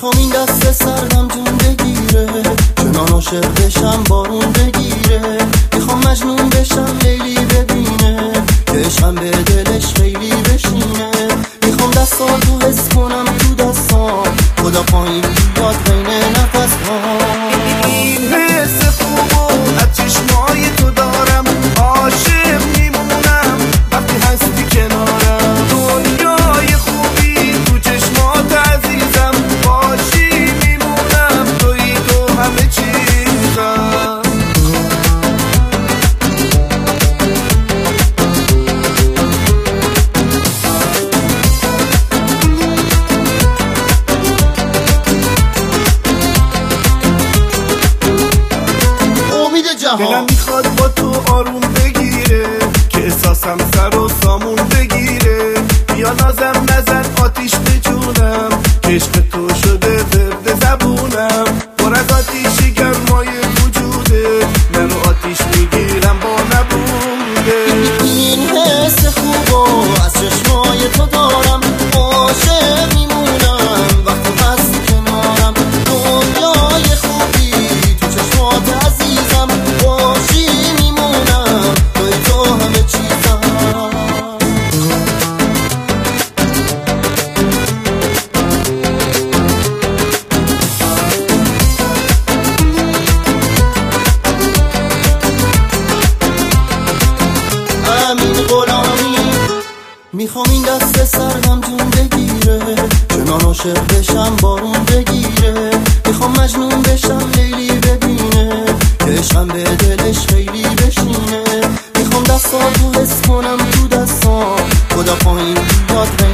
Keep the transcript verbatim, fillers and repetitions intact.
میخوام این دست سردم جون بگیره، چنان عاشق بشم بارون بگیره. میخوام مجنون بشم لیلی ببینه، که عشقم به دلش خیلی بشینه. میخوام دستاتو حس کنم تو دستام، خدا پایین بیاد بین نفس‌هام. این حس خوبو از چشمای تو دارم، عاشق میمونم وقتی هستی کنارم. دنیای خوبی تو چشمات عزیزم، باشی میمونم توی تو همه چیزم. دلم میخواد با تو آروم بگیره، که احساسم سر و سامون بگیره. بیا نازم نزن آتیش به جونم، که عشق تو شده ورد زبونم. پر از آتیشی گرمای وجوده، منو آتیش میگیرم با نبوده. این حس خوبو از چشمای تو دارم، عاشق میمونم وقتی هستی کنارم. دنیای خوبی تو چشمات عزیزم، باشی میمونم توی تو همه چیزم. امین غلامی میخوام این دست سردم جون بگیره، چنان عاشق بشم بارون بگیره. میخوام مجنون بشم لیلی ببینه، که عشقم به دلش خیلی بشینه. میخوام دستاتو حس کنم تو دستام، خدا پایین بیاد